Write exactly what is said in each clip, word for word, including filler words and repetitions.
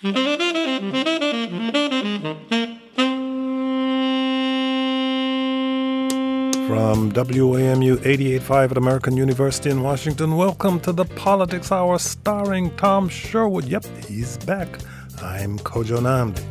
From W A M U eighty-eight point five at American University in Washington, welcome to the Politics Hour starring Tom Sherwood. Yep, he's back. I'm Kojo Nnamdi.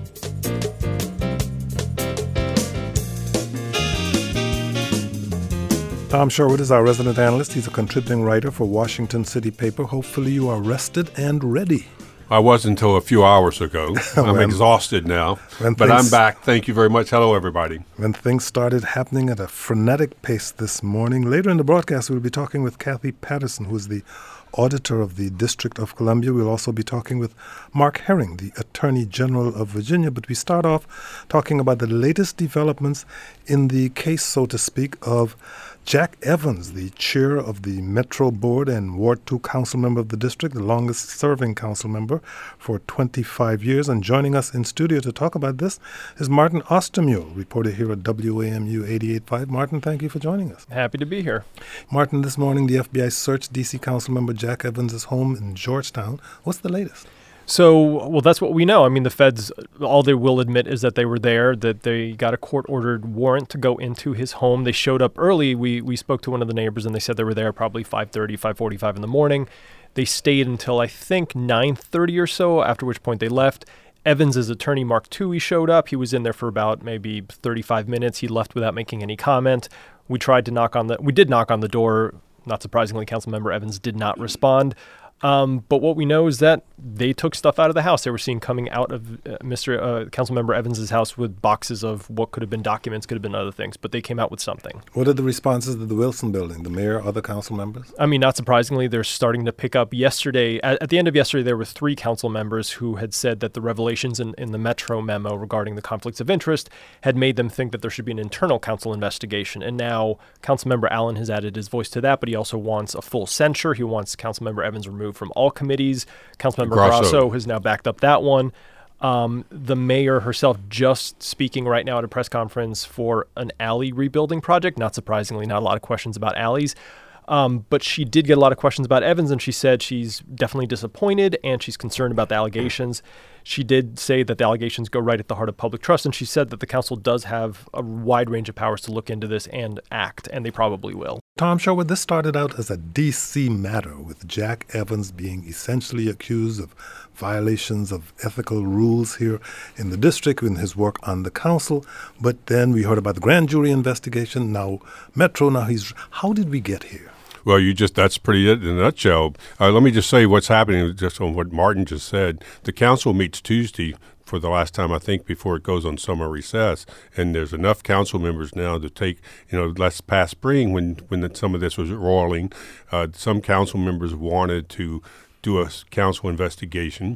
Tom Sherwood is our resident analyst. He's a contributing writer for Washington City Paper. Hopefully you are rested and ready. I was until a few hours ago. I'm when, exhausted now, but things, I'm back. Thank you very much. Hello, everybody. When things started happening at a frenetic pace this morning, later in the broadcast, we'll be talking with Kathy Patterson, who is the auditor of the District of Columbia. We'll also be talking with Mark Herring, the Attorney General of Virginia. But we start off talking about the latest developments in the case, so to speak, of Jack Evans, the chair of the Metro Board and Ward two council member of the district, the longest-serving council member for twenty-five years. And joining us in studio to talk about this is Martin Ostermuhle, reporter here at W A M U eighty-eight point five. Martin, thank you for joining us. Happy to be here. Martin, this morning the F B I searched D C council member Jack Evans' home in Georgetown. What's the latest? So, well, that's what we know. I mean, the feds, all they will admit is that they were there, that they got a court-ordered warrant to go into his home. They showed up early. We we spoke to one of the neighbors, and they said they were there probably five thirty, five forty-five in the morning. They stayed until, I think, nine thirty or so, after which point they left. Evans' attorney, Mark Toohey, showed up. He was in there for about maybe thirty-five minutes. He left without making any comment. We tried to knock on the – we did knock on the door. Not surprisingly, Councilmember Evans did not respond. Um, but what we know is that they took stuff out of the house. They were seen coming out of uh, Mister Uh, Councilmember Evans' house with boxes of what could have been documents, could have been other things, but they came out with something. What are the responses to the Wilson building, the mayor, other council members? I mean, not surprisingly, they're starting to pick up. Yesterday, at, at the end of yesterday, there were three council members who had said that the revelations in, in the Metro memo regarding the conflicts of interest had made them think that there should be an internal council investigation. And now Councilmember Allen has added his voice to that, but he also wants a full censure. He wants Councilmember Evans removed from all committees. Councilmember Grasso. Grasso has now backed up that one. Um, the mayor herself just speaking right now at a press conference for an alley rebuilding project. Not surprisingly, not a lot of questions about alleys. Um, but she did get a lot of questions about Evans, and she said she's definitely disappointed and she's concerned about the allegations. She did say that the allegations go right at the heart of public trust, and she said that the council does have a wide range of powers to look into this and act, and they probably will. Tom Sherwood, this started out as a D C matter, with Jack Evans being essentially accused of violations of ethical rules here in the district in his work on the council. But then we heard about the grand jury investigation, now Metro, now he's... How did we get here? Well, you just, that's pretty it in a nutshell. Uh, let me just say what's happening just on what Martin just said. The council meets Tuesday for the last time, I think, before it goes on summer recess. And there's enough council members now to take, you know, last past spring when, when the, some of this was roiling, uh, some council members wanted to do a council investigation.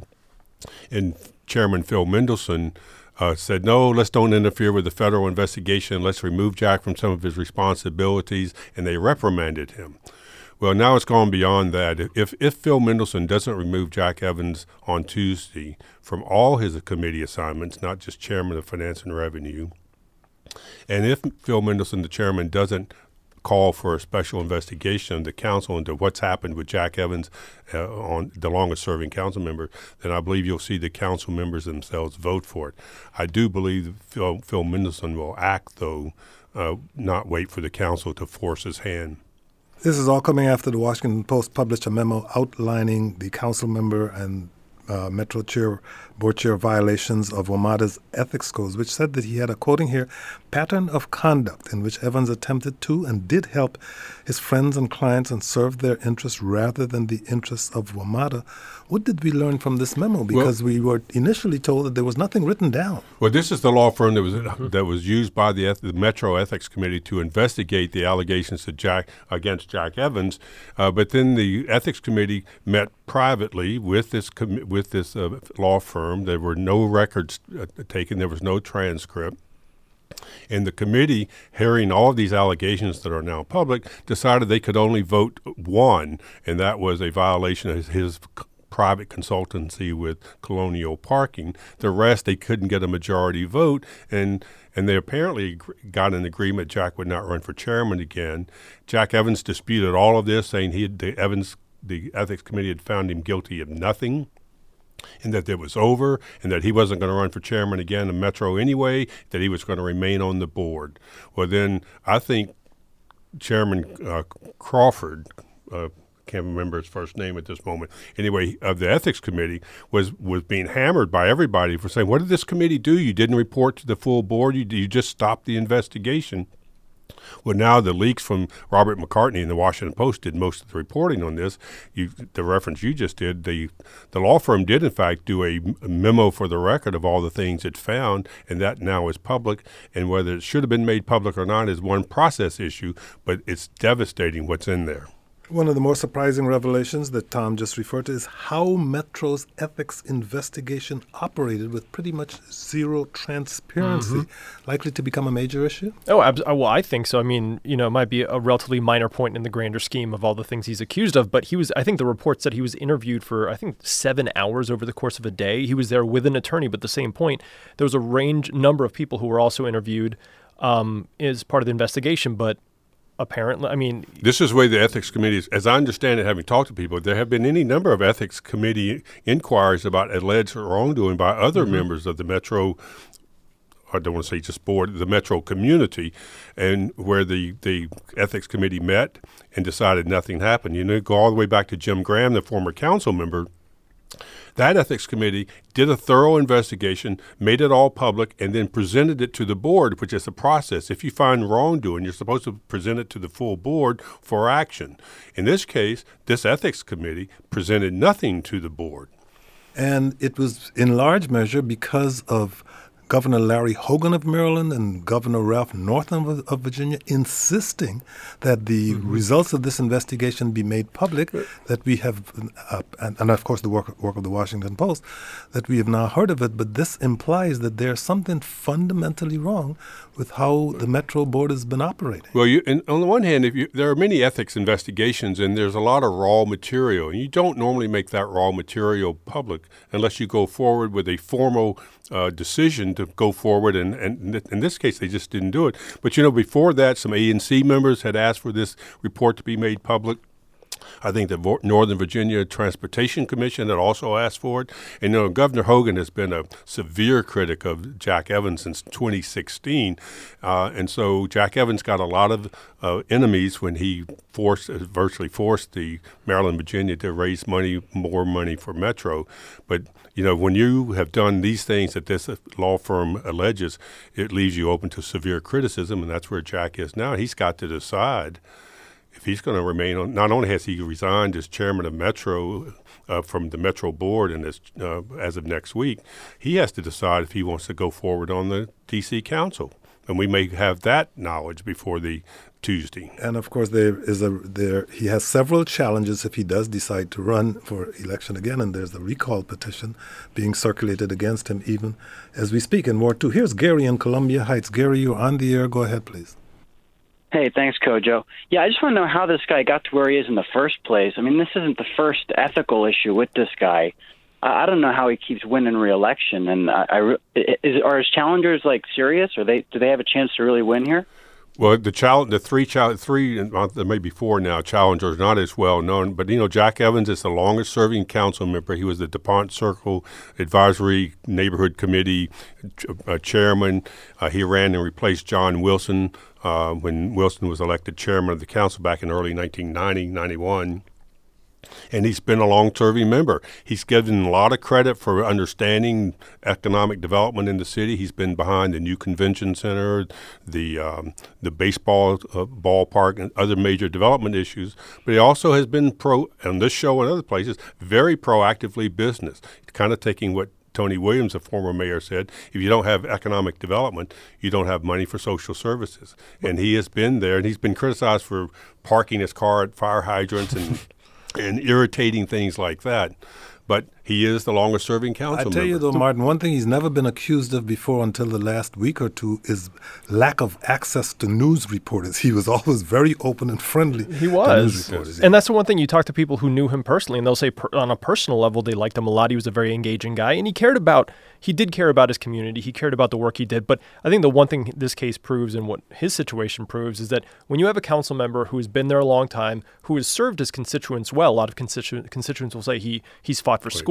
And Chairman Phil Mendelson Uh, said, no, let's don't interfere with the federal investigation. Let's remove Jack from some of his responsibilities. And they reprimanded him. Well, now it's gone beyond that. If if Phil Mendelson doesn't remove Jack Evans on Tuesday from all his committee assignments, not just chairman of Finance and Revenue, and if Phil Mendelson, the chairman, doesn't call for a special investigation of the council into what's happened with Jack Evans, uh, on the longest-serving council member, then I believe you'll see the council members themselves vote for it. I do believe that Phil, Phil Mendelson will act, though, uh, not wait for the council to force his hand. This is all coming after the Washington Post published a memo outlining the council member and uh, Metro Chair, Board Chair violations of WMATA's ethics codes, which said that he had a, quoting here, pattern of conduct in which Evans attempted to and did help his friends and clients and serve their interests rather than the interests of WMATA. What did we learn from this memo? Because well, we were initially told that there was nothing written down. Well, this is the law firm that was that was used by the, the Metro Ethics Committee to investigate the allegations to Jack against Jack Evans. Uh, but then the Ethics Committee met privately with this com- with this uh, law firm. There were no records uh, taken. There was no transcript. And the committee, hearing all of these allegations that are now public, decided they could only vote one, and that was a violation of his, his private consultancy with Colonial Parking. The rest, they couldn't get a majority vote, and and they apparently got an agreement Jack would not run for chairman again. Jack Evans disputed all of this, saying he had, the Evans, the ethics committee had found him guilty of nothing. and that it was over, and that he wasn't going to run for chairman again of Metro anyway, that he was going to remain on the board. Well, then I think Chairman uh, Crawford, uh, can't remember his first name at this moment, anyway, of the Ethics Committee, was, was being hammered by everybody for saying, what did this committee do? You didn't report to the full board. You, you just stopped the investigation. Well, now the leaks from Robert McCartney in the Washington Post did most of the reporting on this. You, the reference you just did, the the law firm did, in fact, do a memo for the record of all the things it found, and that now is public. And whether it should have been made public or not is one process issue, but it's devastating what's in there. One of the more surprising revelations that Tom just referred to is how Metro's ethics investigation operated with pretty much zero transparency. Mm-hmm. Likely to become a major issue? Oh, abs- well, I think so. I mean, you know, it might be a relatively minor point in the grander scheme of all the things he's accused of, but he was, I think the report said he was interviewed for, I think, seven hours over the course of a day. He was there with an attorney, but at the same point, there was a range number of people who were also interviewed um, as part of the investigation, but apparently, I mean... This is the way the ethics committee is, as I understand it, having talked to people, there have been any number of ethics committee inquiries about alleged wrongdoing by other mm-hmm. members of the Metro, I don't want to say just board, the Metro community, and where the, the ethics committee met and decided nothing happened. You know, go all the way back to Jim Graham, the former council member. That ethics committee did a thorough investigation, made it all public, and then presented it to the board, which is a process. If you find wrongdoing, you're supposed to present it to the full board for action. In this case, this ethics committee presented nothing to the board. And it was in large measure because of Governor Larry Hogan of Maryland and Governor Ralph Northam of, of Virginia insisting that the mm-hmm. results of this investigation be made public, right. that we have, uh, and, and of course the work, work of the Washington Post, that we have now heard of it, but this implies that there's something fundamentally wrong with how the Metro Board has been operating. Well, you, and on the one hand, if you, there are many ethics investigations and there's a lot of raw material, and you don't normally make that raw material public unless you go forward with a formal uh, decision to go forward, and, and in this case, they just didn't do it. But, you know, before that, some A N C members had asked for this report to be made public. I think the Northern Virginia Transportation Commission had also asked for it. And, you know, Governor Hogan has been a severe critic of Jack Evans since twenty sixteen. Uh, and so Jack Evans got a lot of uh, enemies when he forced, uh, virtually forced the Maryland, Virginia to raise money, more money for Metro. But, you know, when you have done these things that this law firm alleges, it leaves you open to severe criticism, and that's where Jack is now. He's got to decide if he's going to remain on. Not only has he resigned as chairman of Metro uh, from the Metro board and as, uh, as of next week, he has to decide if he wants to go forward on the D C council. And we may have that knowledge before the Tuesday. And of course, there is a there. He has several challenges if he does decide to run for election again. And there's a recall petition being circulated against him even as we speak. And more too. Here's Gary in Columbia Heights. Gary, you're on the air. Go ahead, please. Hey, thanks, Kojo. Yeah, I just want to know how this guy got to where he is in the first place. I mean, this isn't the first ethical issue with this guy. I don't know how he keeps winning re-election. And I, I, is, are his challengers like serious? Or they do they have a chance to really win here? Well, the challenge, the three, challenge, three, there may be four now, challengers not as well known. But, you know, Jack Evans is the longest serving council member. He was the DuPont Circle Advisory Neighborhood Committee uh, chairman. Uh, he ran and replaced John Wilson uh, when Wilson was elected chairman of the council back in early nineteen ninety, ninety-one. And he's been a long-serving member. He's given a lot of credit for understanding economic development in the city. He's been behind the new convention center, the um, the baseball uh, ballpark, and other major development issues. But he also has been pro, on this show and other places, very proactively business, kind of taking what Tony Williams, a former mayor, said, if you don't have economic development, you don't have money for social services. And he has been there, and he's been criticized for parking his car at fire hydrants and and irritating things like that. But he is the longest-serving council member. I tell you, though, Martin, one thing he's never been accused of before until the last week or two is lack of access to news reporters. He was always very open and friendly. He was. To news and that's the one thing you talk to people who knew him personally, and they'll say per, on a personal level they liked him a lot. He was a very engaging guy, and he cared about he did care about his community. He cared about the work he did. But I think the one thing this case proves and what his situation proves is that when you have a council member who has been there a long time, who has served his constituents well, a lot of constitu- constituents will say he he's fought for schools.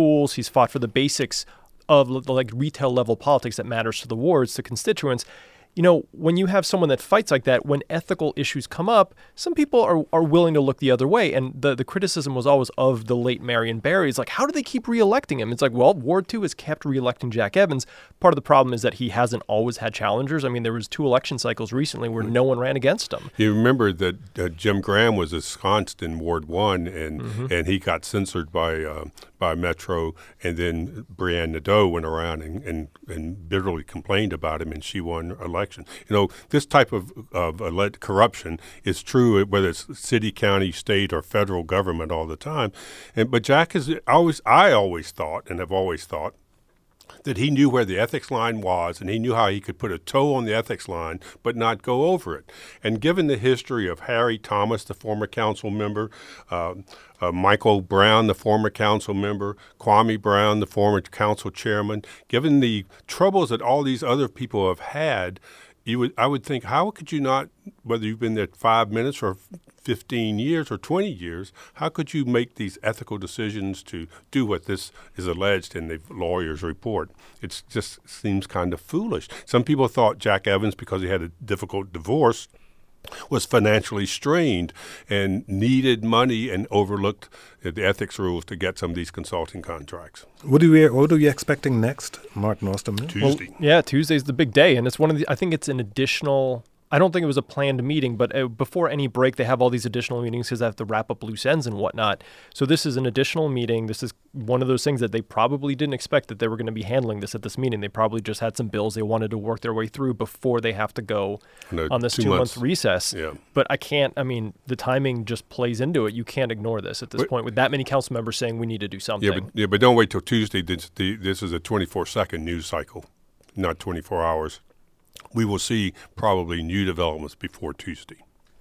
schools. He's fought for the basics of the like retail level politics that matters to the wards, to constituents. You know, when you have someone that fights like that, when ethical issues come up, some people are, are willing to look the other way. And the, the criticism was always of the late Marion Barry. It's like, how do they keep reelecting him? It's like, well, Ward two has kept reelecting Jack Evans. Part of the problem is that he hasn't always had challengers. I mean, there was two election cycles recently where no one ran against him. You remember that uh, Jim Graham was ensconced in Ward one, and mm-hmm. and he got censored by uh, by Metro, and then Brianne Nadeau went around and, and, and bitterly complained about him, and she won election. You know, this type of, of uh, corruption is true whether it's city, county, state, or federal government all the time. And but Jack is always, I always thought, and have always thought, that he knew where the ethics line was, and he knew how he could put a toe on the ethics line but not go over it. And given the history of Harry Thomas, the former council member, uh, uh, Michael Brown, the former council member, Kwame Brown, the former council chairman, given the troubles that all these other people have had, you would I would think, how could you not, whether you've been there five minutes or fifteen years or twenty years, how could you make these ethical decisions to do what this is alleged in the lawyer's report? It just seems kind of foolish. Some people thought Jack Evans, because he had a difficult divorce, was financially strained and needed money and overlooked the ethics rules to get some of these consulting contracts. What are we, what are we expecting next, Martin Osterman? Tuesday. Well, yeah, Tuesday's the big day, and it's one of the, I think it's an additional, I don't think it was a planned meeting, but uh, before any break, they have all these additional meetings because they have to wrap up loose ends and whatnot. So this is an additional meeting. This is one of those things that they probably didn't expect that they were going to be handling this at this meeting. They probably just had some bills they wanted to work their way through before they have to go no, on this two two-month recess. Yeah. But I can't, I mean, the timing just plays into it. You can't ignore this at this but, point with that many council members saying we need to do something. Yeah, but, yeah, but don't wait till Tuesday. This, the, this is a twenty-four second news cycle, not twenty-four hours. We will see probably new developments before Tuesday.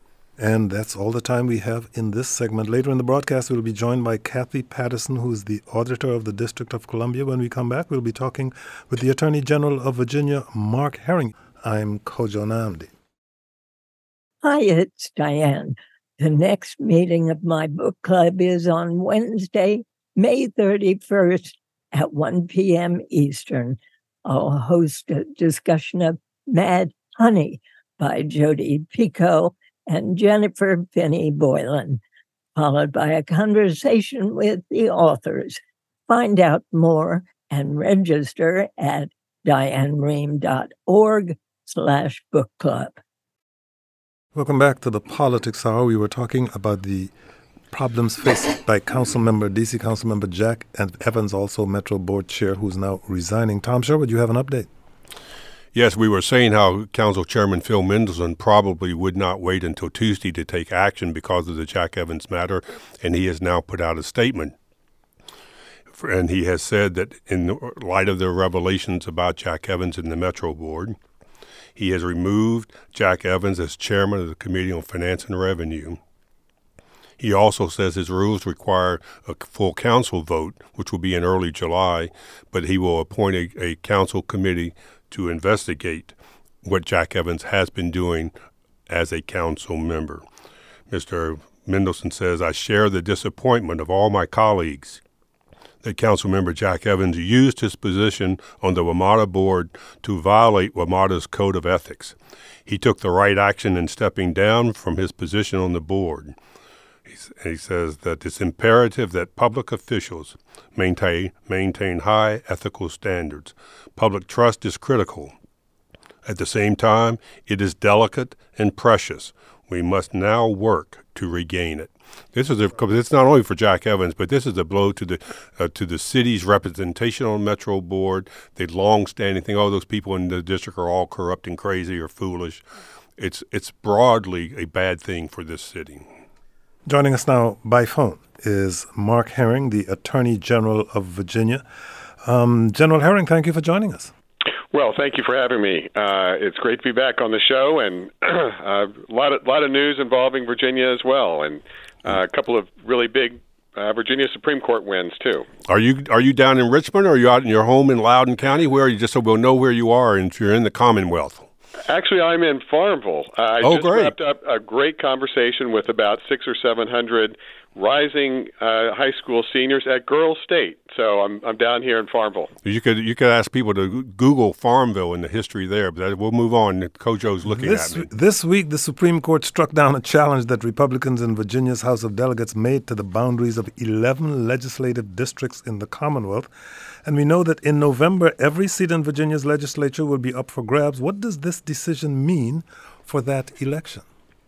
And that's all the time we have in this segment. Later in the broadcast, we'll be joined by Kathy Patterson, who is the auditor of the District of Columbia. When we come back, we'll be talking with the Attorney General of Virginia, Mark Herring. I'm Kojo Nnamdi. Hi, it's Diane. The next meeting of my book club is on Wednesday, May thirty-first at one p.m. Eastern. I'll host a discussion of Mad Honey by Jodi Picoult and Jennifer Finney Boylan, followed by a conversation with the authors. Find out more and register at dianerehm.org slash book club. Welcome back to the Politics Hour. We were talking about the problems faced by Councilmember, D C Councilmember Jack Evans, also Metro Board Chair, who's now resigning. Tom Sherwood, you have an update? Yes, we were saying how Council Chairman Phil Mendelson probably would not wait until Tuesday to take action because of the Jack Evans matter, and he has now put out a statement. And he has said that in light of the revelations about Jack Evans in the Metro Board, he has removed Jack Evans as chairman of the Committee on Finance and Revenue. He also says his rules require a full council vote, which will be in early July, but he will appoint a, a council committee to investigate what Jack Evans has been doing as a council member. Mister Mendelson says, I share the disappointment of all my colleagues that Councilmember Jack Evans used his position on the WMATA board to violate WMATA's code of ethics. He took the right action in stepping down from his position on the board. He says that it's imperative that public officials maintain maintain high ethical standards. Public trust is critical. At the same time, it is delicate and precious. We must now work to regain it. This is a, it's not only for Jack Evans, but this is a blow to the uh, to the city's representation on Metro Board. The long-standing thing, oh, those people in the district are all corrupt and crazy or foolish. It's it's broadly a bad thing for this city. Joining us now by phone is Mark Herring, the Attorney General of Virginia. Um, General Herring, thank you for joining us. Well, thank you for having me. Uh, it's great to be back on the show, and a lot of lot of news involving Virginia as well, and uh, a couple of really big uh, Virginia Supreme Court wins too. Are you are you down in Richmond, or are you out in your home in Loudoun County? Where are you, just so we'll know where you are and if you're in the Commonwealth? Actually, I'm in Farmville. Uh, I oh, just great. wrapped up a great conversation with about six or seven hundred rising uh, high school seniors at Girls State. So I'm I'm down here in Farmville. You could you could ask people to Google Farmville and the history there, but we'll move on. Kojo's looking this, at me. This week, the Supreme Court struck down a challenge that Republicans in Virginia's House of Delegates made to the boundaries of eleven legislative districts in the Commonwealth. And we know that in November, every seat in Virginia's legislature will be up for grabs. What does this decision mean for that election?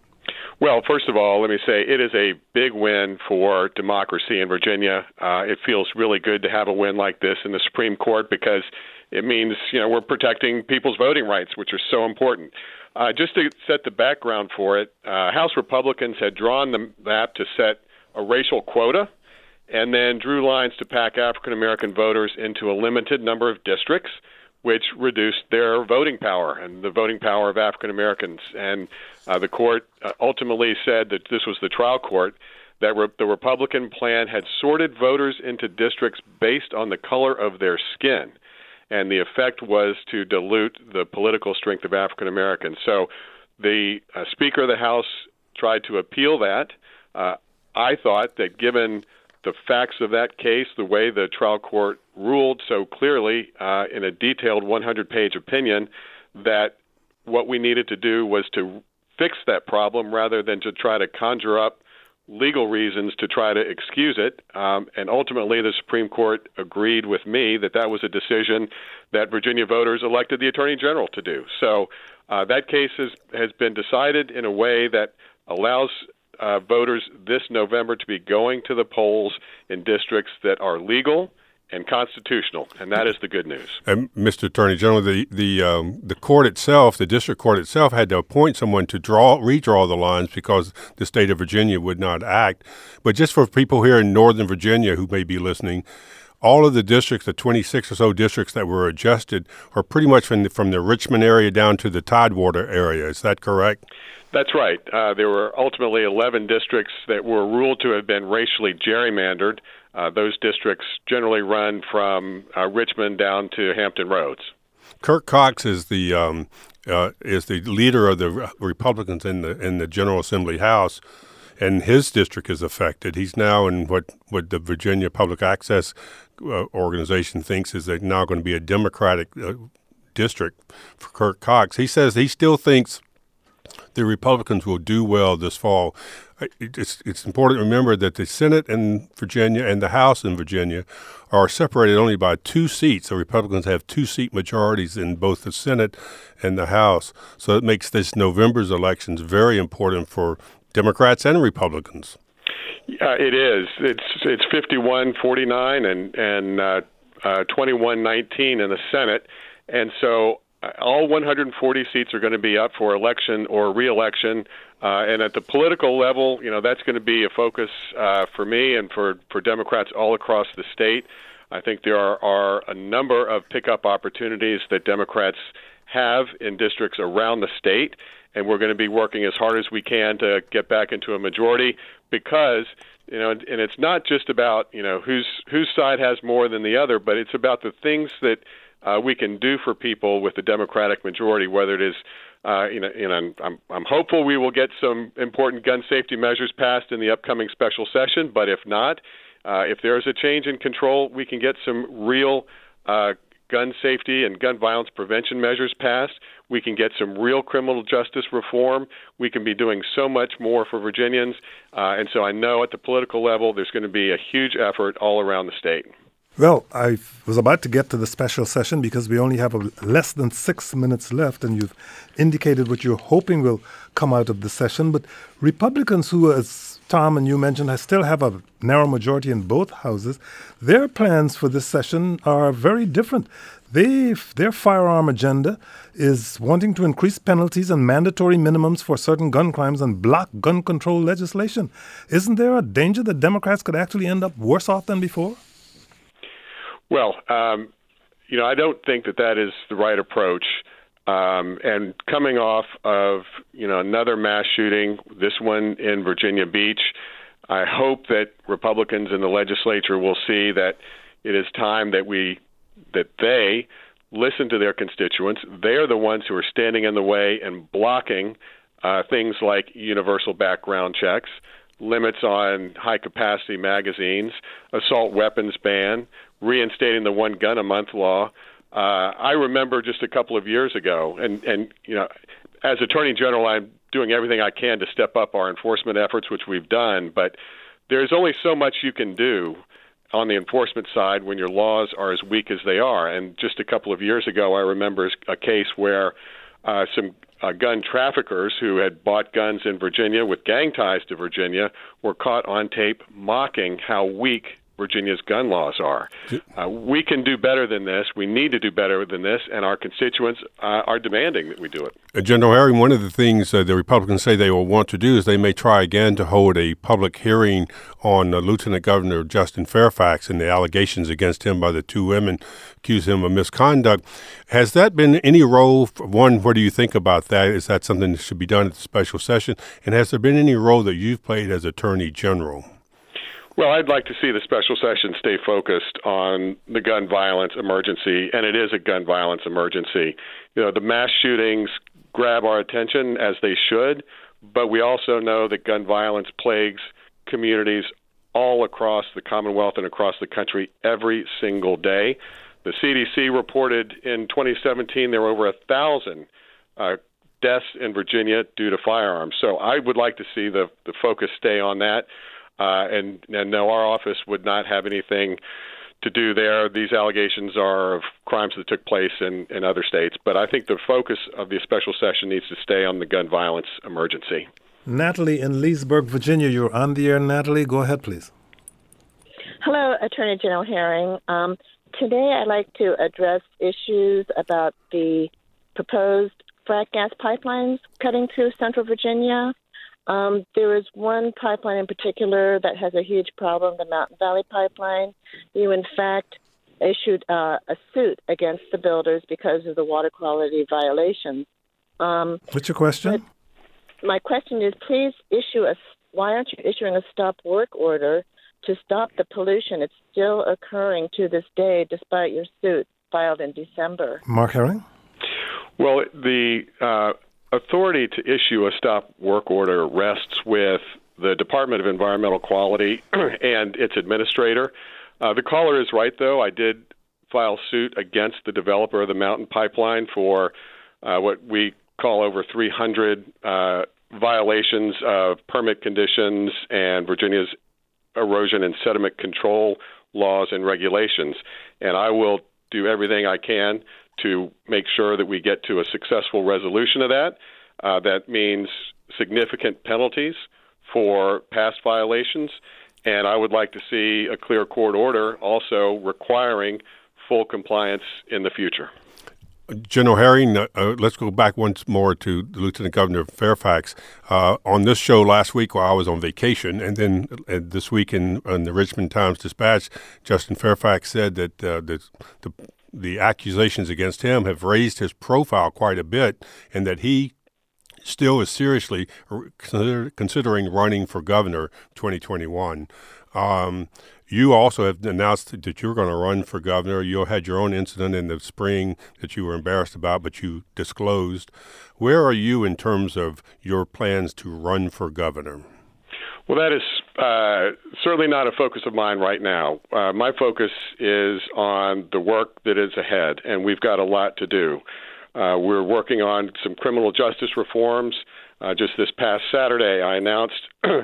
Well, first of all, let me say it is a big win for democracy in Virginia. Uh, it feels really good to have a win like this in the Supreme Court because it means, you know, we're protecting people's voting rights, which are so important. Uh, just to set the background for it, uh, House Republicans had drawn the map to set a racial quota and then drew lines to pack African-American voters into a limited number of districts, which reduced their voting power and the voting power of African Americans. And uh, the court uh, ultimately said that this was the trial court, that re- the Republican plan had sorted voters into districts based on the color of their skin. And the effect was to dilute the political strength of African Americans. So the uh, Speaker of the House tried to appeal that. Uh, I thought that given the facts of that case, the way the trial court ruled so clearly uh, in a detailed one hundred page opinion, that what we needed to do was to fix that problem rather than to try to conjure up legal reasons to try to excuse it. Um, and ultimately, the Supreme Court agreed with me that that was a decision that Virginia voters elected the Attorney General to do. So uh, that case has, has been decided in a way that allows Uh, voters this November to be going to the polls in districts that are legal and constitutional, and that is the good news. And Mister Attorney General, the the um, the court itself, the district court itself, had to appoint someone to draw redraw the lines because the state of Virginia would not act. But just for people here in Northern Virginia who may be listening, all of the districts, the twenty-six or so districts that were adjusted, are pretty much from the, from the Richmond area down to the Tidewater area. Is that correct? That's right. Uh, there were ultimately eleven districts that were ruled to have been racially gerrymandered. Uh, those districts generally run from uh, Richmond down to Hampton Roads. Kirk Cox is the um, uh, is the leader of the Republicans in the in the General Assembly House, and his district is affected. He's now in what, what the Virginia Public Access uh, Organization thinks is that now going to be a Democratic uh, district for Kirk Cox. He says he still thinks the Republicans will do well this fall. It's it's important to remember that the Senate in Virginia and the House in Virginia are separated only by two seats. The Republicans have two-seat majorities in both the Senate and the House. So it makes this November's elections very important for Democrats and Republicans. Uh, it is. It's it's fifty-one forty-nine and and uh, uh, twenty-one nineteen in the Senate, and so all one hundred forty seats are going to be up for election or re-election. Uh, and at the political level, you know, that's going to be a focus uh, for me and for, for Democrats all across the state. I think there are, are a number of pickup opportunities that Democrats have in districts around the state, and we're going to be working as hard as we can to get back into a majority because, you know, and, and it's not just about, you know, whose whose side has more than the other, but it's about the things that Uh, we can do for people with the Democratic majority, whether it is, uh, you know, you know I'm, I'm hopeful we will get some important gun safety measures passed in the upcoming special session, but if not, uh, if there is a change in control, we can get some real uh, gun safety and gun violence prevention measures passed. We can get some real criminal justice reform. We can be doing so much more for Virginians. Uh, and so I know at the political level, there's going to be a huge effort all around the state. Well, I was about to get to the special session because we only have a, less than six minutes left, and you've indicated what you're hoping will come out of the session. But Republicans who, as Tom and you mentioned, still have a narrow majority in both houses, their plans for this session are very different. They, their firearm agenda is wanting to increase penalties and mandatory minimums for certain gun crimes and block gun control legislation. Isn't there a danger that Democrats could actually end up worse off than before? Well, um, you know, I don't think that that is the right approach. Um, and coming off of, you know, another mass shooting, this one in Virginia Beach, I hope that Republicans in the legislature will see that it is time that we, that they listen to their constituents. They're the ones who are standing in the way and blocking uh, things like universal background checks, limits on high-capacity magazines, assault weapons ban, reinstating the one gun a month law. Uh, I remember just a couple of years ago, and, and you know, as Attorney General, I'm doing everything I can to step up our enforcement efforts, which we've done, but there's only so much you can do on the enforcement side when your laws are as weak as they are. And just a couple of years ago, I remember a case where uh, some uh, gun traffickers who had bought guns in Virginia with gang ties to Virginia were caught on tape mocking how weak Virginia's gun laws are. Uh, we can do better than this. We need to do better than this, and our constituents uh, are demanding that we do it. Uh, General Herring, one of the things uh, the Republicans say they will want to do is they may try again to hold a public hearing on uh, Lieutenant Governor Justin Fairfax and the allegations against him by the two women accusing him of misconduct. Has that been any role? For, one, what do you think about that? Is that something that should be done at the special session? And has there been any role that you've played as Attorney General? Well, I'd like to see the special session stay focused on the gun violence emergency, and it is a gun violence emergency. You know, the mass shootings grab our attention, as they should, but we also know that gun violence plagues communities all across the Commonwealth and across the country every single day. The C D C reported in twenty seventeen there were over a thousand uh, deaths in Virginia due to firearms. So I would like to see the, the focus stay on that. Uh, and, and no, our office would not have anything to do there. These allegations are of crimes that took place in, in other states. But I think the focus of the special session needs to stay on the gun violence emergency. Natalie in Leesburg, Virginia. You're on the air, Natalie. Go ahead, please. Hello, Attorney General Herring. Um, today I'd like to address issues about the proposed frac gas pipelines cutting through central Virginia. Um, there is one pipeline in particular that has a huge problem, the Mountain Valley Pipeline. You, in fact, issued uh, a suit against the builders because of the water quality violations. Um, What's your question? My question is, please issue a, why aren't you issuing a stop work order to stop the pollution? It's still occurring to this day, despite your suit filed in December. Mark Herring? Well, the uh, authority to issue a stop work order rests with the Department of Environmental Quality and its administrator. Uh, the caller is right, though. I did file suit against the developer of the Mountain Pipeline for uh, what we call over three hundred uh, violations of permit conditions and Virginia's erosion and sediment control laws and regulations. And I will do everything I can to make sure that we get to a successful resolution of that. Uh, that means significant penalties for past violations, and I would like to see a clear court order also requiring full compliance in the future. General Herring, uh, uh, let's go back once more to Lieutenant Governor Fairfax. Uh, on this show last week while I was on vacation, and then uh, this week in, in the Richmond Times-Dispatch, Justin Fairfax said that uh, the, the the accusations against him have raised his profile quite a bit, and that he still is seriously consider, considering running for governor twenty twenty-one. Um, you also have announced that you're going to run for governor. You had your own incident in the spring that you were embarrassed about, but you disclosed. Where are you in terms of your plans to run for governor? Well, that is uh, certainly not a focus of mine right now. Uh, my focus is on the work that is ahead, and we've got a lot to do. Uh, we're working on some criminal justice reforms. Uh, just this past Saturday, I announced uh,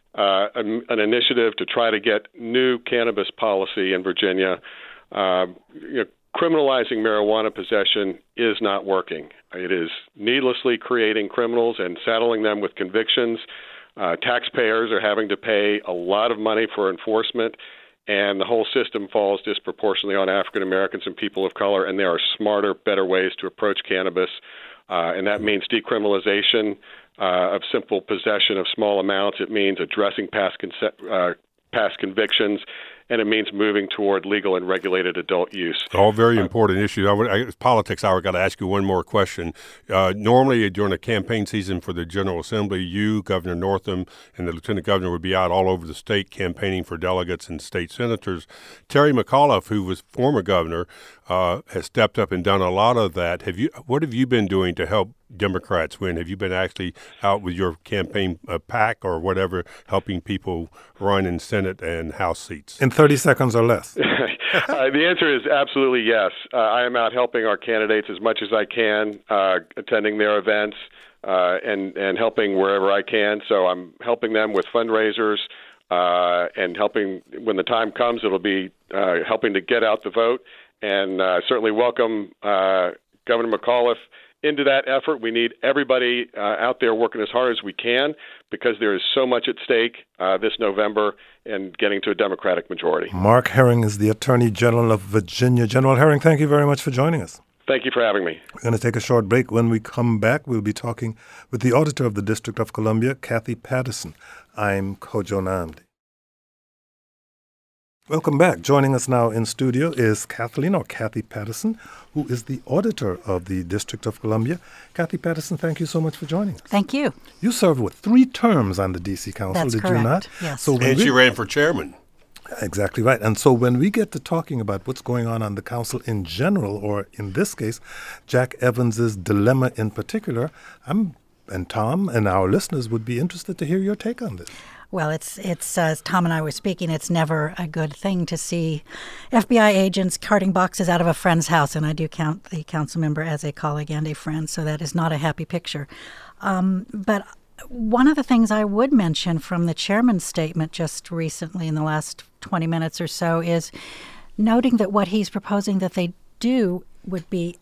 an, an initiative to try to get new cannabis policy in Virginia. Uh, you know, criminalizing marijuana possession is not working. It is needlessly creating criminals and saddling them with convictions. Uh, taxpayers are having to pay a lot of money for enforcement, and the whole system falls disproportionately on African Americans and people of color, and there are smarter, better ways to approach cannabis, uh, and that means decriminalization uh, of simple possession of small amounts. It means addressing past, conce- uh, past convictions, and it means moving toward legal and regulated adult use. All very important issues. I would, I, politics hour, got to ask you one more question. Uh, normally, during the campaign season for the General Assembly, you, Governor Northam, and the Lieutenant Governor would be out all over the state campaigning for delegates and state senators. Terry McAuliffe, who was former governor, uh, has stepped up and done a lot of that. Have you? What have you been doing to help Democrats win? Have you been actually out with your campaign uh, pack or whatever, helping people run in Senate and House seats? In thirty seconds or less. uh, the answer is absolutely yes. Uh, I am out helping our candidates as much as I can, uh, attending their events uh, and, and helping wherever I can. So I'm helping them with fundraisers uh, and helping when the time comes, it'll be uh, helping to get out the vote. And uh, certainly welcome uh, Governor McAuliffe into that effort. We need everybody uh, out there working as hard as we can because there is so much at stake uh, this November and getting to a Democratic majority. Mark Herring is the Attorney General of Virginia. General Herring, thank you very much for joining us. Thank you for having me. We're going to take a short break. When we come back, we'll be talking with the Auditor of the District of Columbia, Kathy Patterson. I'm Kojo Nnamdi. Welcome back. Joining us now in studio is Kathleen, or Kathy Patterson, who is the Auditor of the District of Columbia. Kathy Patterson, thank you so much for joining us. Thank you. You served with three terms on the D C Council, That's did correct. you not? Yes. So when And we, she ran for chairman. Exactly right. And so when we get to talking about what's going on on the council in general, or in this case, Jack Evans's dilemma in particular, I'm and Tom and our listeners would be interested to hear your take on this. Well, it's, it's uh, as Tom and I were speaking, it's never a good thing to see F B I agents carting boxes out of a friend's house, and I do count the council member as a colleague and a friend, so that is not a happy picture. Um, but one of the things I would mention from the chairman's statement just recently in the last twenty minutes or so is noting that what he's proposing that they do would be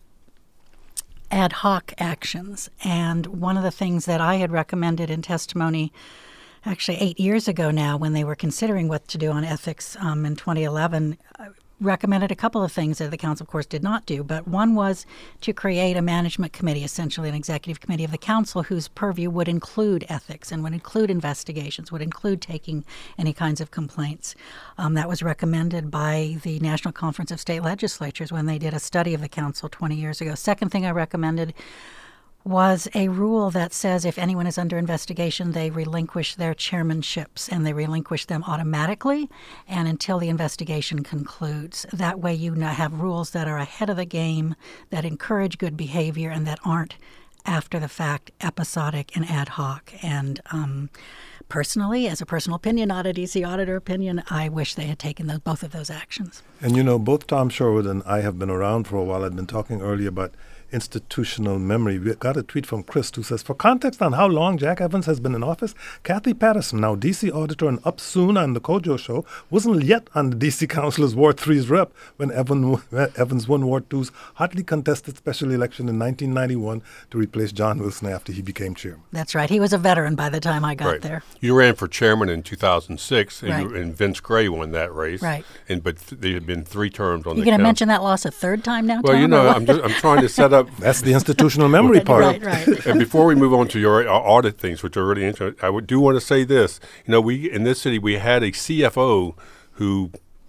ad hoc actions. And one of the things that I had recommended in testimony actually eight years ago now, when they were considering what to do on ethics um, in twenty eleven, uh, recommended a couple of things that the council, of course, did not do. But one was to create a management committee, essentially an executive committee of the council, whose purview would include ethics and would include investigations, would include taking any kinds of complaints. Um, that was recommended by the National Conference of State Legislatures when they did a study of the council twenty years ago. Second thing I recommended was a rule that says if anyone is under investigation, they relinquish their chairmanships, and they relinquish them automatically and until the investigation concludes. That way you have rules that are ahead of the game, that encourage good behavior, and that aren't after the fact, episodic and ad hoc. And um, personally, as a personal opinion, not a D C auditor opinion, I wish they had taken those, both of those actions. And you know, both Tom Sherwood and I have been around for a while. I've been talking earlier about institutional memory. We got a tweet from Chris who says, for context on how long Jack Evans has been in office, Kathy Patterson, now D C auditor and up soon on the Kojo show, wasn't yet on the D C Council as Ward three's rep when Evan, Evans won Ward two's hotly contested special election in nineteen ninety-one to replace John Wilson after he became chairman. That's right. He was a veteran by the time I got Right. there. You ran for chairman in two thousand six, and, Right. you, and Vince Gray won that race. Right. And but th- there had been three terms on You're the going to council. mention that loss a third time now, Well, Tom, you or know, what? I'm just, I'm trying to set up. That's the institutional memory Right, part. right, right. And before we move on to your uh, audit things, which are really interesting, I would, do want to say this. You know, we in this city we had a C F O who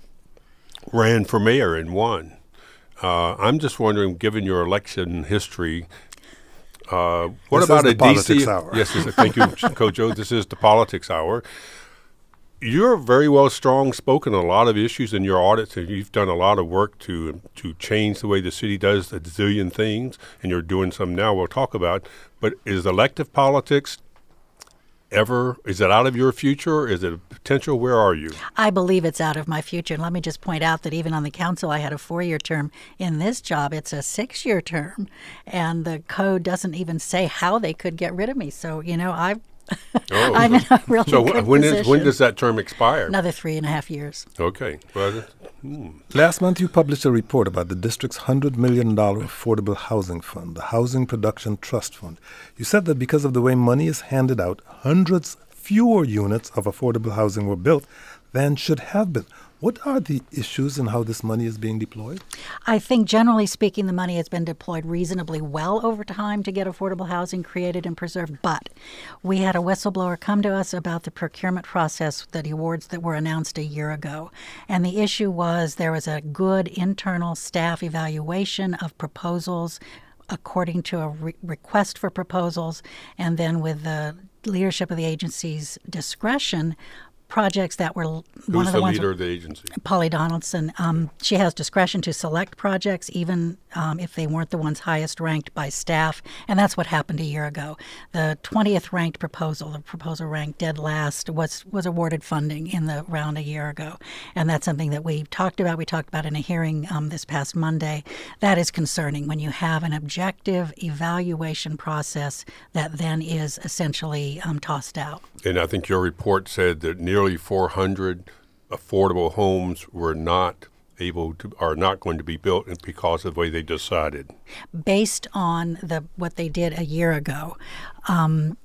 ran for mayor and won. Uh, I'm just wondering, given your election history, uh, what This about is a the D C? politics hour. Yes, this is, thank you, Kojo. This is the politics hour. You're very well strong spoken on a lot of issues in your audits, and you've done a lot of work to to change the way the city does a zillion things, and you're doing some now we'll talk about. But is elective politics ever, is it out of your future? Is it a potential? Where are you? I believe it's out of my future. And let me just point out that even on the council, I had a four-year term. In this job, it's a six-year term. And the code doesn't even say how they could get rid of me. So, you know, I've Oh. I'm in a really so good when position. is when does that term expire? Another three and a half years. Okay. Well, that- hmm. Last month, you published a report about the district's one hundred million dollars affordable housing fund, the Housing Production Trust Fund. You said that because of the way money is handed out, hundreds fewer units of affordable housing were built than should have been. What are the issues and how this money is being deployed? I think generally speaking, the money has been deployed reasonably well over time to get affordable housing created and preserved. But we had a whistleblower come to us about the procurement process, the awards that were announced a year ago. And the issue was there was a good internal staff evaluation of proposals according to a re- request for proposals, and then with the leadership of the agency's discretion, projects that were Who's one of the, the ones leader of the agency? Polly Donaldson. Um, she has discretion to select projects, even um, if they weren't the ones highest ranked by staff, and that's what happened a year ago. The twentieth ranked proposal, the proposal ranked dead last, was was awarded funding in the round a year ago, and that's something that we talked about. We talked about in a hearing um, this past Monday. That is concerning when you have an objective evaluation process that then is essentially um, tossed out. And I think your report said that nearly four hundred affordable homes were not able to, are not going to be built because of the way they decided. Based on the what they did a year ago. Um,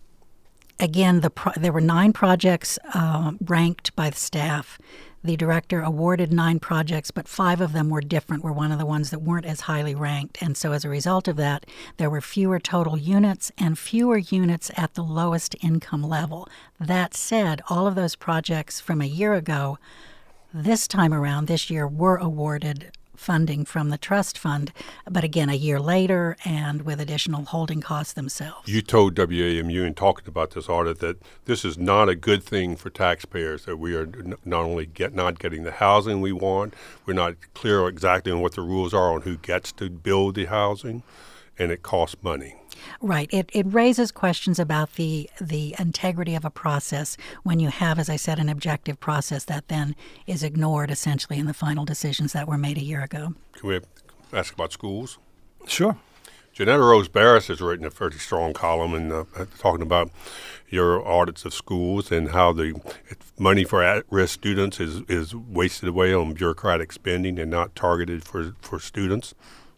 again, the pro- there were nine projects uh, ranked by the staff. The director awarded nine projects, but five of them were different, were one of the ones that weren't as highly ranked. And so as a result of that, there were fewer total units and fewer units at the lowest income level. That said, all of those projects from a year ago, this time around, this year, were awarded funding from the trust fund, but again, a year later and with additional holding costs themselves. You told W A M U in talking about this audit that this is not a good thing for taxpayers, that we are n- not only get not getting the housing we want, we're not clear exactly on what the rules are on who gets to build the housing, and it costs money. Right. It it raises questions about the the integrity of a process when you have, as I said, an objective process that then is ignored essentially in the final decisions that were made a year ago. Can we ask about schools? Sure. Janetta Rose Barris has written a pretty strong column and uh, talking about your audits of schools and how the money for at-risk students is, is wasted away on bureaucratic spending and not targeted for, for students.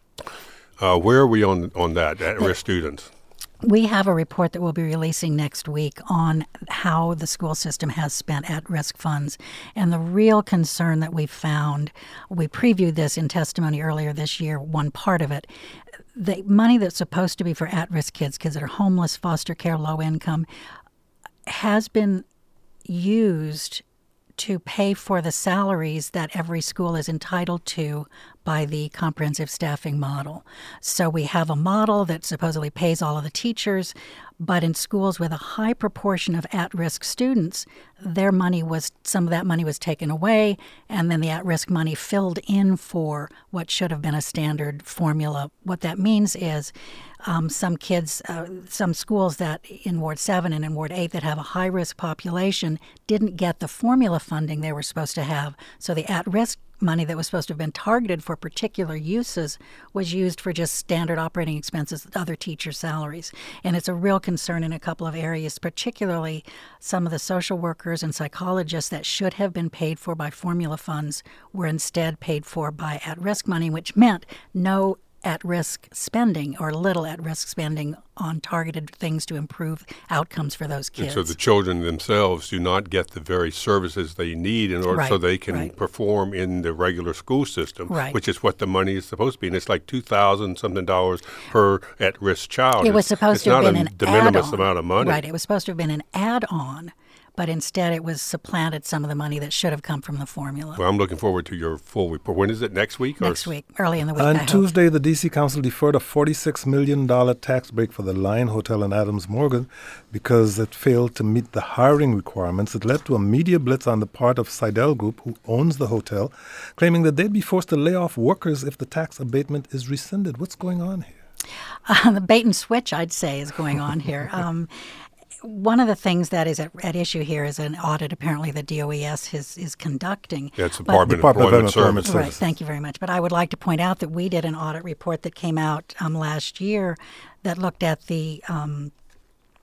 Uh, where are we on on that, at-risk students? We have a report that we'll be releasing next week on how the school system has spent at-risk funds. And the real concern that we found, we previewed this in testimony earlier this year, one part of it, the money that's supposed to be for at-risk kids, kids that are homeless, foster care, low income, has been used to pay for the salaries that every school is entitled to by the comprehensive staffing model. So we have a model that supposedly pays all of the teachers, but in schools with a high proportion of at-risk students, their money was, some of that money was taken away, and then the at-risk money filled in for what should have been a standard formula. What that means is um, some kids, uh, some schools that in Ward seven and in Ward eight that have a high-risk population didn't get the formula funding they were supposed to have. So the at-risk money that was supposed to have been targeted for particular uses was used for just standard operating expenses, other teachers' salaries. And it's a real concern in a couple of areas, particularly some of the social workers and psychologists that should have been paid for by formula funds were instead paid for by at-risk money, which meant no at-risk spending or little at-risk spending on targeted things to improve outcomes for those kids. And so the children themselves do not get the very services they need in order right, so they can right. perform in the regular school system, right. which is what the money is supposed to be. And it's like two thousand something dollars per at-risk child. It was it's, supposed it's to have not been a an de minimis add-on. amount of money. Right. It was supposed to have been an add-on, but instead it was supplanted some of the money that should have come from the formula. Well, I'm looking forward to your full report. When is it, next week? Next or? week, early in the week, On I hope. Tuesday, the D C Council deferred a forty-six million dollars tax break for the Lion Hotel in Adams Morgan because it failed to meet the hiring requirements. It led to a media blitz on the part of Seidel Group, who owns the hotel, claiming that they'd be forced to lay off workers if the tax abatement is rescinded. What's going on here? Uh, the bait and switch, I'd say, is going on here. Um, One of the things that is at, at issue here is an audit apparently the D O E S is, is conducting. That's the But- Department, Department of of Employment Employment Services. Right, Services. thank you very much. But I would like to point out that we did an audit report that came out um, last year that looked at the um,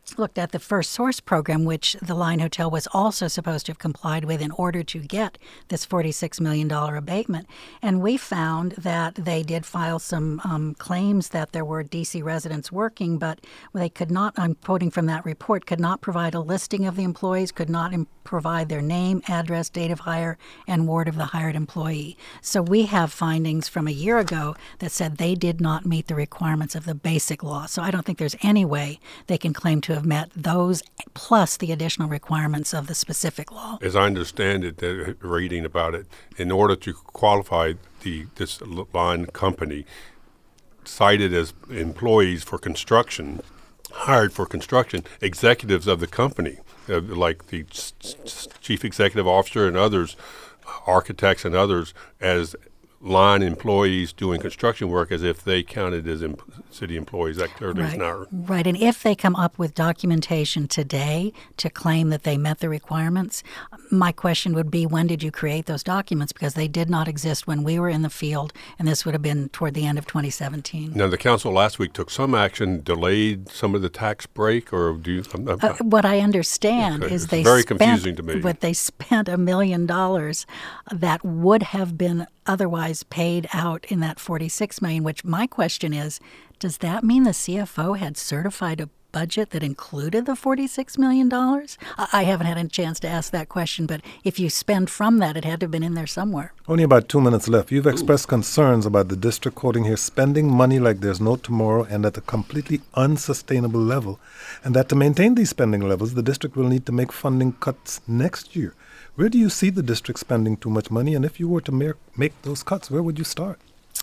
looked at the First Source program, which the Line Hotel was also supposed to have complied with in order to get this forty-six million dollars abatement. And we found that they did file some um, claims that there were D C residents working, but they could not, I'm quoting from that report, could not provide a listing of the employees, could not im- provide their name, address, date of hire, and ward of the hired employee. So we have findings from a year ago that said they did not meet the requirements of the basic law. So I don't think there's any way they can claim to have met those plus the additional requirements of the specific law. As I understand it, uh, reading about it, in order to qualify the this line company cited as employees for construction, hired for construction, executives of the company, uh, like the s- s- chief executive officer and others, architects and others, as line employees doing construction work as if they counted as em- city employees. That clearly Right. is not. Right. And if they come up with documentation today to claim that they met the requirements, my question would be, when did you create those documents? Because they did not exist when we were in the field, and this would have been toward the end of twenty seventeen. Now, the council last week took some action, delayed some of the tax break, or do you? I'm, I'm, Uh, what I understand Okay. is It's they very spent, confusing to me. but they spent a million dollars that would have been otherwise paid out in that forty-six million dollars, which my question is, does that mean the C F O had certified a budget that included the forty-six million dollars? I I haven't had a chance to ask that question, but if you spend from that, it had to have been in there somewhere. Only about two minutes left. You've expressed concerns about the district, quoting here, spending money like there's no tomorrow and at a completely unsustainable level, and that to maintain these spending levels, the district will need to make funding cuts next year. Where do you see the district spending too much money? And if you were to make, make those cuts, where would you start?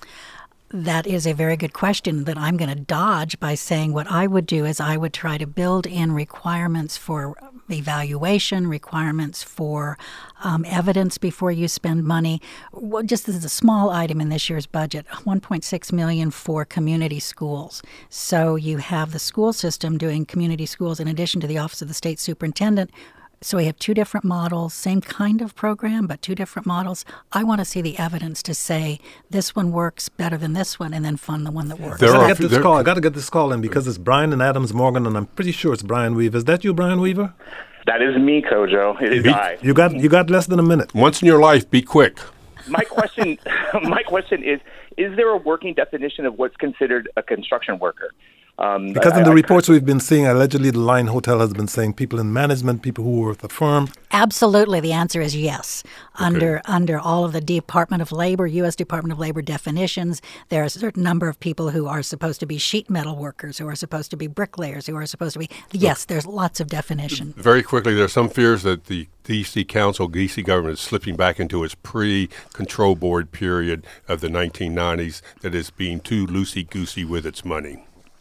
That is a very good question that I'm going to dodge by saying what I would do is I would try to build in requirements for evaluation, requirements for um, evidence before you spend money. Well, just as a small item in this year's budget, one point six million dollars for community schools. So you have the school system doing community schools in addition to the Office of the State Superintendent. So we have two different models, same kind of program, but two different models. I want to see the evidence to say this one works better than this one, and then fund the one that works. There I gotta are- get this there- call. I got to get this call in because it's Brian and Adams Morgan, and I'm pretty sure it's Brian Weaver. Is that you, Brian Weaver? That is me, Kojo. It is Be- I. You got you got less than a minute. Once in your life, be quick. My question, my question is: is there a working definition of what's considered a construction worker? Um, Because I- in the I- reports we've been seeing, allegedly the Line Hotel has been saying people in management, people who were with the firm. Absolutely. The answer is yes. Under under all of the Department of Labor, U S Department of Labor definitions, there are a certain number of people who are supposed to be sheet metal workers, who are supposed to be bricklayers, who are supposed to be, yes, there's lots of definition. Very quickly, there are some fears that the D C Council, D C government is slipping back into its pre-control board period of the nineteen nineties, that is being too loosey-goosey with its money.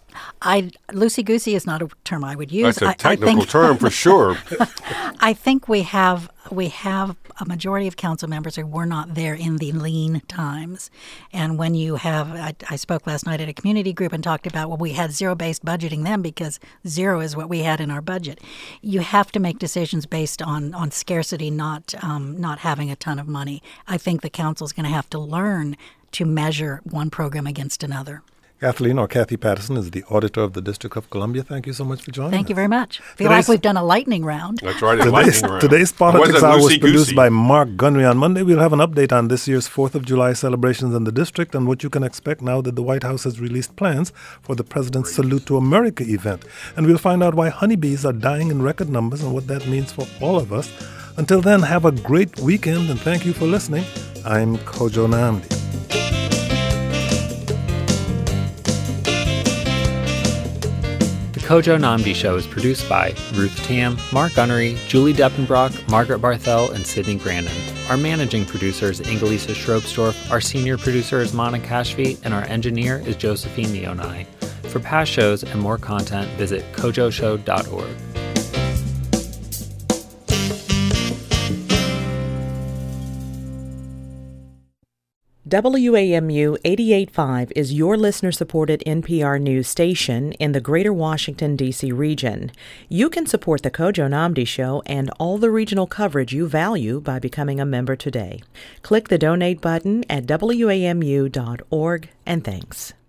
I loosey-goosey is not a term I would use. That's a I- I technical think- term for sure. I think we have we have a majority of council members who were not there in the lean times. And when you have, I, I spoke last night at a community group and talked about, well, we had zero-based budgeting then because zero is what we had in our budget. You have to make decisions based on, on scarcity, not um, not having a ton of money. I think the council is going to have to learn to measure one program against another. Kathleen, or Kathy Patterson, is the auditor of the District of Columbia. Thank you so much for joining Thank us. you very much. I feel Today's- like we've done a lightning round. That's right. a Today's, lightning round. today's It Politics wasn't Hour was loosey-goosey. produced by Mark Gunry. On Monday, we'll have an update on this year's fourth of July celebrations in the district and what you can expect now that the White House has released plans for the President's Salute to America event. And we'll find out why honeybees are dying in record numbers and what that means for all of us. Until then, have a great weekend and thank you for listening. I'm Kojo Nnamdi. The Kojo Nnamdi Show is produced by Ruth Tam, Mark Gunnery, Julie Deppenbrock, Margaret Barthel, and Sydney Grandin. Our managing producer is Ingelisa Schrobstorff, our senior producer is Mana Kashfi, and our engineer is Josephine Neonai. For past shows and more content, visit kojo show dot org. W A M U eighty-eight point five is your listener-supported N P R news station in the greater Washington, D C region. You can support the Kojo Nnamdi Show and all the regional coverage you value by becoming a member today. Click the donate button at W A M U dot org, and thanks.